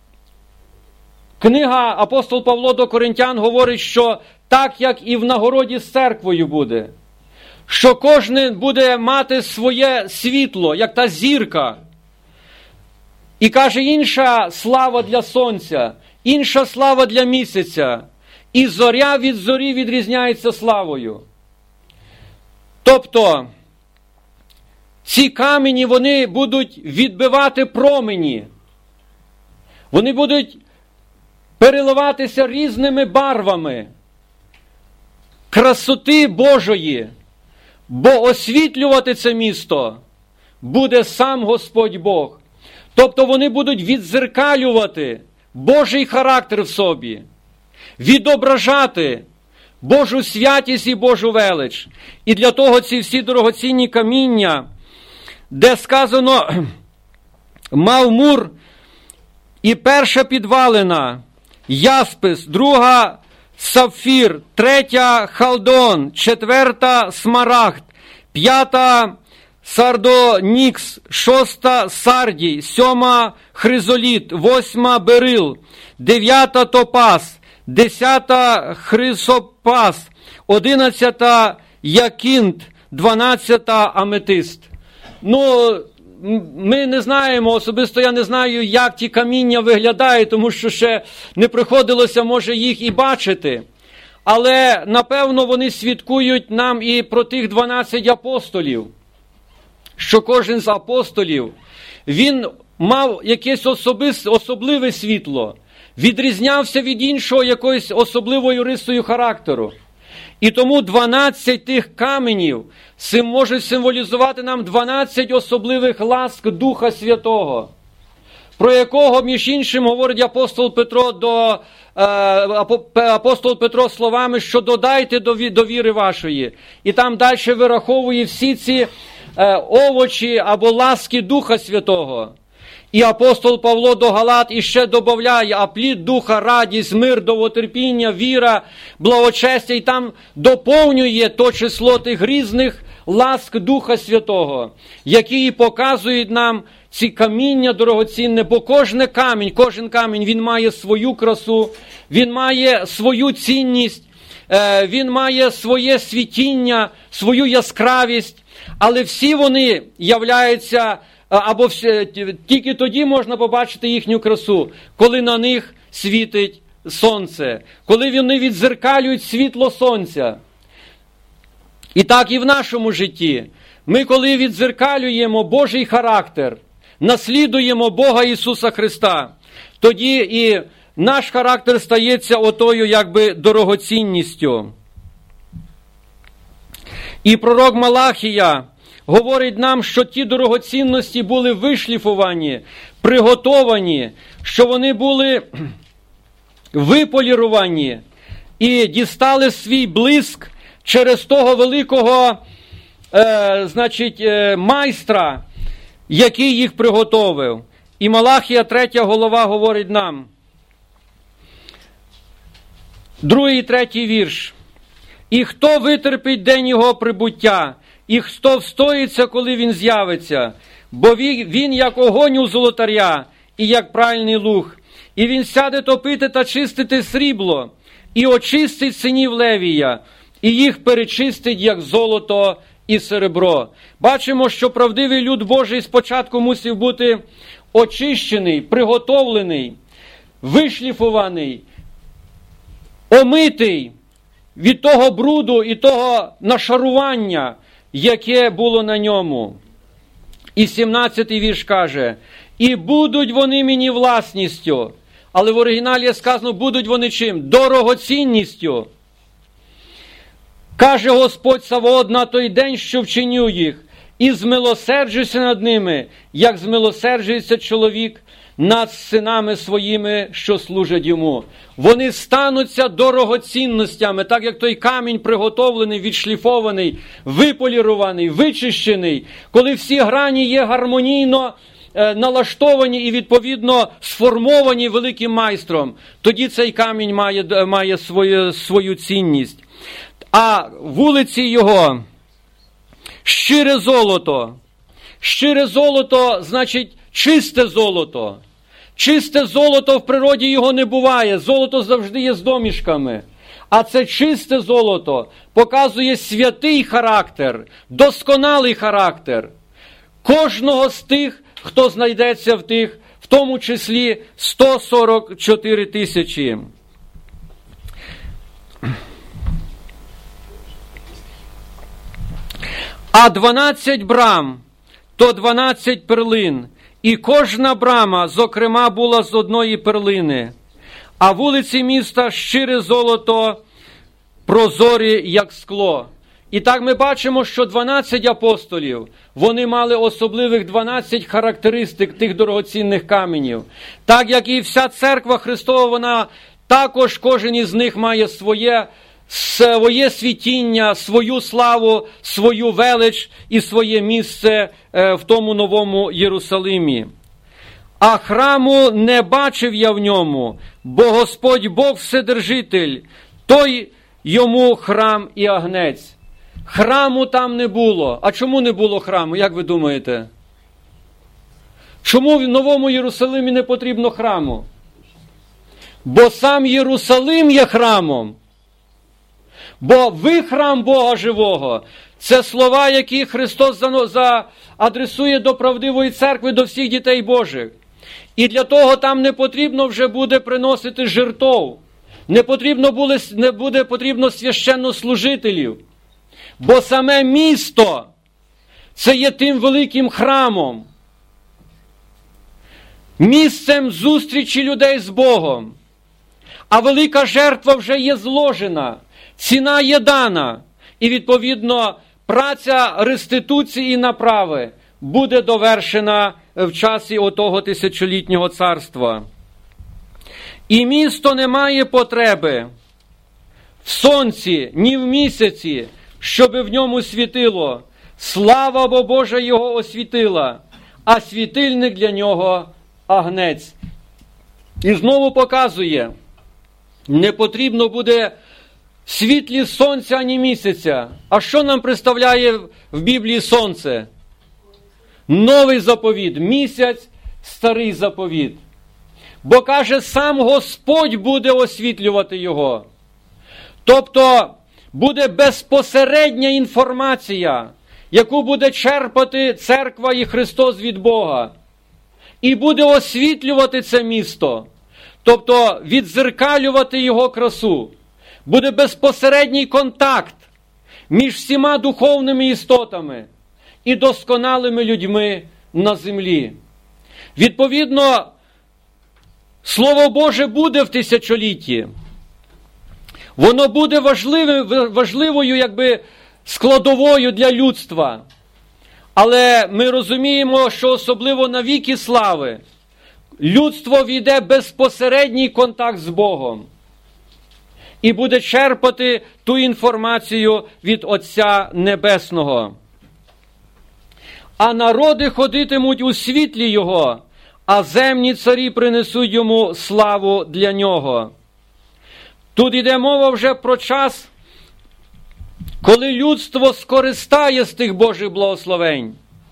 книга апостол Павло до Коринтян говорить, що так, як і в нагороді з церквою буде. Що кожен буде мати своє світло, як та зірка. І каже, інша слава для сонця, інша слава для місяця. І зоря від зорі відрізняється славою. Тобто, ці камені, вони будуть відбивати промені. Вони будуть переливатися різними барвами красоти Божої. Бо освітлювати це місто буде сам Господь Бог. Тобто вони будуть віддзеркалювати Божий характер в собі, відображати Божу святість і Божу велич. І для того ці всі дорогоцінні каміння, де сказано мавмур, і перша підвалина яспис, друга сапфір, третя халдон, четверта смарагд, п'ята сардонікс, шоста сардій, сьома хризоліт, восьма берил, дев'ята топаз, десята хрисопаз, 11 якінт, 12 аметист. Ми не знаємо, особисто я не знаю, як ті каміння виглядають, тому що ще не приходилося, може, їх і бачити. Але, напевно, вони свідкують нам і про тих 12 апостолів, що кожен з апостолів, він мав якесь особливе світло, відрізнявся від іншого якоюсь особливою рисою характеру. І тому 12 тих каменів можуть символізувати нам 12 особливих ласк Духа Святого, про якого, між іншим, говорить апостол Петро словами, що додайте до віри вашої. І там далі вираховує всі ці овочі або ласки Духа Святого. І апостол Павло до Галат іще додає, а плід Духа, радість, мир, довготерпіння, віра, благочестя, і там доповнює то число тих різних ласк Духа Святого, які показують нам ці каміння дорогоцінне, бо кожен камінь, він має свою красу, він має свою цінність, він має своє світіння, свою яскравість, але всі вони являються, або тільки тоді можна побачити їхню красу, коли на них світить сонце, коли вони віддзеркалюють світло сонця. І так і в нашому житті. Ми, коли віддзеркалюємо Божий характер, наслідуємо Бога Ісуса Христа, тоді і наш характер стається отою, якби, дорогоцінністю. І пророк Малахія говорить нам, що ті дорогоцінності були вишліфовані, приготовані, що вони були виполіровані і дістали свій блиск через того великого майстра, який їх приготовив. І Малахія 3 глава говорить нам, 2 і 3 вірш. «І хто витерпить день його прибуття, і хто встоїться, коли він з'явиться, бо він як огонь у золотаря, і як пральний луг, і він сяде топити та чистити срібло, і очистить синів Левія, і їх перечистить, як золото і серебро». Бачимо, що правдивий люд Божий спочатку мусив бути очищений, приготовлений, вишліфований, омитий від того бруду і того нашарування, яке було на ньому. І 17-й вірш каже, «І будуть вони мені власністю». Але в оригіналі сказано, будуть вони чим? Дорогоцінністю. Каже Господь Саваот на той день, що вчиню їх, і змилосерджуся над ними, як змилосерджується чоловік над синами своїми, що служать йому. Вони стануться дорогоцінностями, так як той камінь приготовлений, відшліфований, виполірований, вичищений, коли всі грані є гармонійно налаштовані і, відповідно, сформовані великим майстром, тоді цей камінь має свою цінність. А вулиці його щире золото. Щире золото значить чисте золото. Чисте золото в природі його не буває. Золото завжди є з домішками. А це чисте золото показує святий характер, досконалий характер кожного з тих, хто знайдеться в тому числі 144 тисячі. А 12 брам, то 12 перлин, і кожна брама, зокрема, була з одної перлини. А вулиці міста щире золото, прозорі, як скло. І так ми бачимо, що 12 апостолів, вони мали особливих 12 характеристик тих дорогоцінних каменів. Так як і вся церква Христова, вона також, кожен із них має своє світіння, свою славу, свою велич і своє місце в тому новому Єрусалимі. А храму не бачив я в ньому, бо Господь Бог Вседержитель, той йому храм і агнець. Храму там не було. А чому не було храму, як ви думаєте? Чому в Новому Єрусалимі не потрібно храму? Бо сам Єрусалим є храмом. Бо ви храм Бога живого. Це слова, які Христос адресує до правдивої церкви, до всіх дітей Божих. І для того там не потрібно вже буде приносити жертв. Не буде потрібно священнослужителів. Бо саме місто – це є тим великим храмом. Місцем зустрічі людей з Богом. А велика жертва вже є зложена. Ціна є дана. І, відповідно, праця реституції і направи буде довершена в часі отого тисячолітнього царства. І місто не має потреби в сонці, ні в місяці, щоби в ньому світило. Слава бо Божа його освітила, а світильник для нього агнець. І знову показує, не потрібно буде світлі сонця, ані місяця. А що нам представляє в Біблії сонце? Новий заповіт, місяць, старий заповіт. Бо, каже, сам Господь буде освітлювати його. Тобто, буде безпосередня інформація, яку буде черпати церква і Христос від Бога. І буде освітлювати це місто. Тобто, віддзеркалювати його красу. Буде безпосередній контакт між всіма духовними істотами і досконалими людьми на землі. Відповідно, Слово Боже буде в тисячолітті. Воно буде важливою складовою для людства. Але ми розуміємо, що особливо на віки слави людство війде безпосередній контакт з Богом і буде черпати ту інформацію від Отця Небесного. А народи ходитимуть у світлі Його, а земні царі принесуть Йому славу для Нього. Тут йде мова вже про час, коли людство скористає з тих Божих благословень.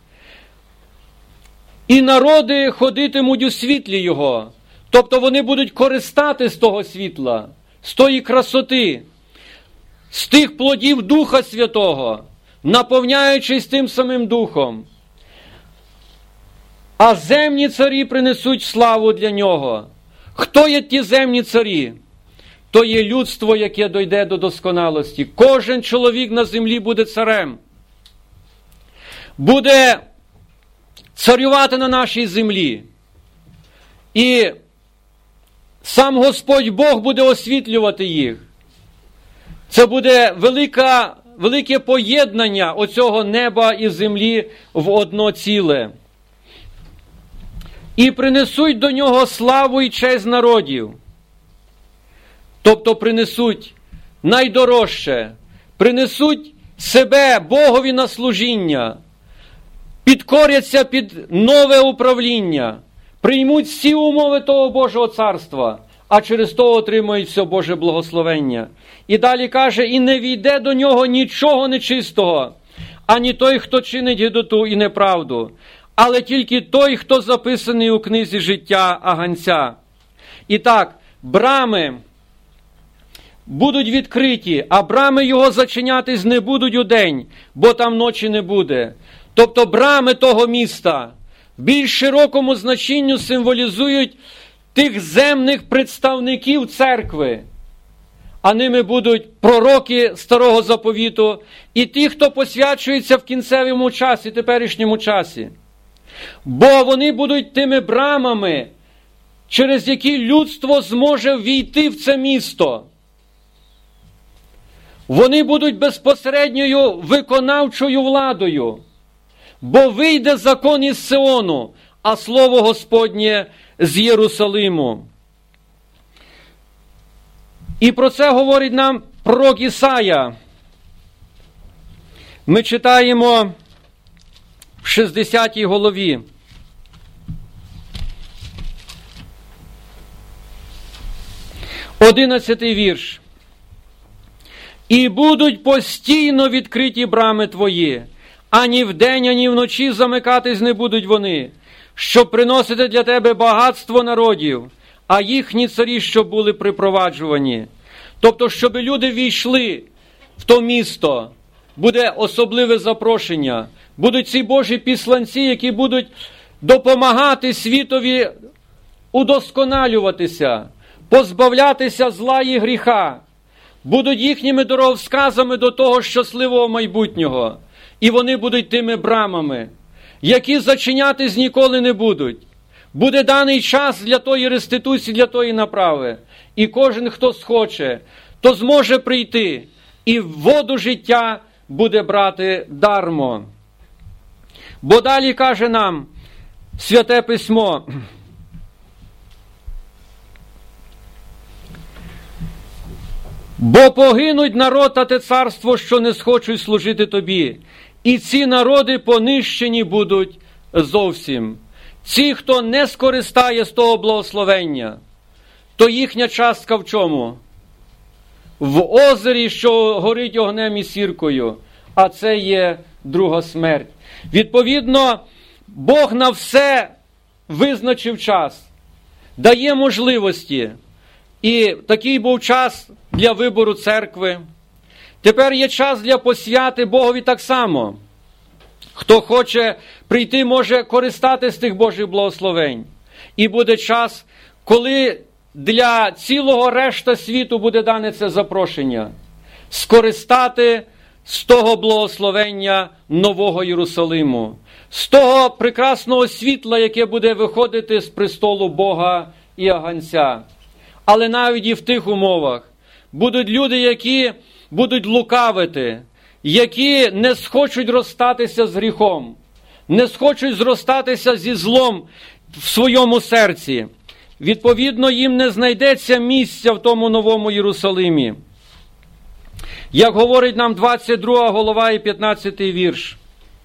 І народи ходитимуть у світлі Його. Тобто вони будуть користати з того світла, з тої красоти, з тих плодів Духа Святого, наповняючись тим самим Духом. А земні царі принесуть славу для Нього. Хто є ті земні царі? То є людство, яке дойде до досконалості. Кожен чоловік на землі буде царем. Буде царювати на нашій землі. І сам Господь Бог буде освітлювати їх. Це буде велике поєднання оцього неба і землі в одно ціле. І принесуть до нього славу і честь народів. Тобто принесуть найдорожче, принесуть себе Богові на служіння, підкоряться під нове управління, приймуть всі умови того Божого царства, а через то отримають все Боже благословення. І далі каже, і не війде до нього нічого нечистого, ані той, хто чинить гидоту і неправду, але тільки той, хто записаний у книзі життя Агнця. І так, брами будуть відкриті, а брами його зачинятись не будуть удень, бо там ночі не буде. Тобто брами того міста в більш широкому значенню символізують тих земних представників церкви. А ними будуть пророки Старого Заповіту і ті, хто посвячується в кінцевому часі, теперішньому часі. Бо вони будуть тими брамами, через які людство зможе війти в це місто. Вони будуть безпосередньою виконавчою владою, бо вийде закон із Сиону, а слово Господнє з Єрусалиму. І про це говорить нам пророк Ісая. Ми читаємо в 60 главі. 11 вірш. «І будуть постійно відкриті брами твої, ані вдень, ані вночі замикатись не будуть вони, щоб приносити для тебе багатство народів, а їхні царі, щоб були припроваджувані». Тобто, щоб люди війшли в то місто, буде особливе запрошення, будуть ці Божі післанці, які будуть допомагати світові удосконалюватися, позбавлятися зла і гріха, будуть їхніми дороговказами до того щасливого майбутнього. І вони будуть тими брамами, які зачинятись ніколи не будуть. Буде даний час для тої реституції, для тої направи. І кожен, хто схоче, то зможе прийти, і воду життя буде брати дармо. Бо далі каже нам Святе Письмо: «Бо погинуть народ та те царство, що не схочуть служити тобі, і ці народи понищені будуть зовсім». Ці, хто не скористає з того благословення, то їхня частка в чому? В озері, що горить огнем і сіркою, а це є друга смерть. Відповідно, Бог на все визначив час, дає можливості. І такий був час для вибору церкви. Тепер є час для посвяти Богові так само. Хто хоче прийти, може користатись тих Божих благословень. І буде час, коли для цілого решта світу буде дане це запрошення. Скористати з того благословення Нового Єрусалиму. З того прекрасного світла, яке буде виходити з престолу Бога і Агнця. Але навіть і в тих умовах будуть люди, які будуть лукавити, які не схочуть розстатися з гріхом, не схочуть зростатися зі злом в своєму серці. Відповідно, їм не знайдеться місця в тому Новому Єрусалимі. Як говорить нам 22 глава і 15 вірш.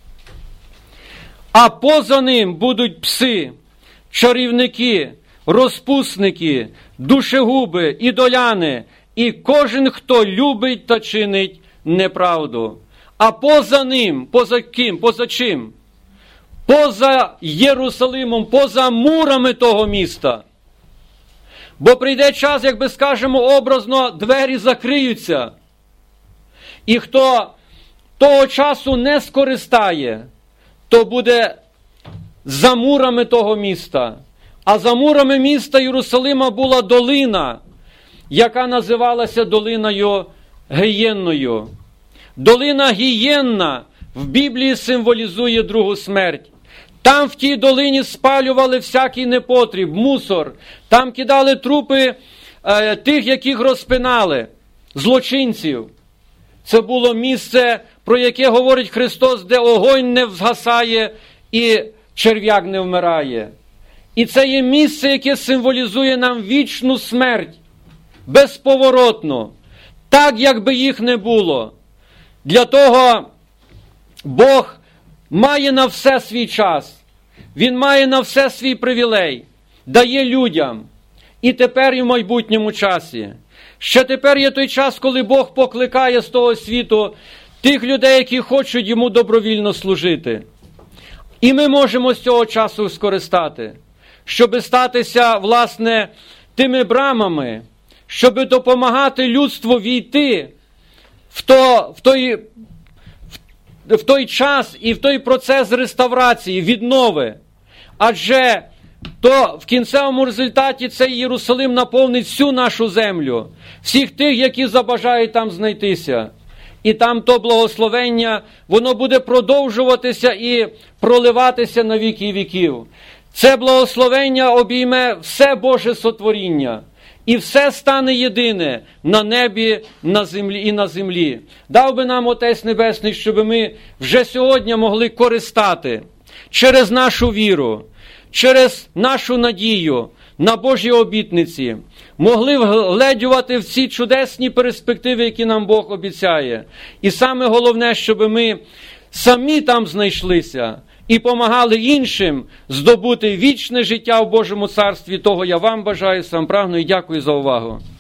«А поза ним будуть пси, чарівники, розпусники, душегуби, ідоляни, і кожен, хто любить та чинить неправду». А поза ним, поза ким, поза чим? Поза Єрусалимом, поза мурами того міста. Бо прийде час, як би скажемо образно, двері закриються. І хто того часу не скористає, то буде за мурами того міста. А за мурами міста Єрусалима була долина, яка називалася долиною Гієнною. Долина Гієнна в Біблії символізує другу смерть. Там в тій долині спалювали всякий непотріб, мусор. Там кидали трупи тих, яких розпинали, злочинців. Це було місце, про яке говорить Христос, де огонь не згасає і черв'як не вмирає. І це є місце, яке символізує нам вічну смерть, безповоротну, так, якби їх не було. Для того Бог має на все свій час. Він має на все свій привілей. Дає людям. І тепер, і в майбутньому часі. Ще тепер є той час, коли Бог покликає з того світу тих людей, які хочуть йому добровільно служити. І ми можемо з цього часу скористати, щоб статися, власне, тими брамами, щоб допомагати людству війти в той час і в той процес реставрації, віднови. Адже то в кінцевому результаті цей Єрусалим наповнить всю нашу землю, всіх тих, які забажають там знайтися. І там то благословення, воно буде продовжуватися і проливатися на віки віків. Це благословення обійме все Боже сотворіння. і все стане єдине на небі, на землі і на землі. Дав би нам Отець Небесний, щоб ми вже сьогодні могли користати через нашу віру, через нашу надію на Божі обітниці, могли вгледювати в ці чудесні перспективи, які нам Бог обіцяє. І саме головне, щоб ми самі там знайшлися і помагали іншим здобути вічне життя в Божому Царстві. Того я вам бажаю, сам прагну і дякую за увагу.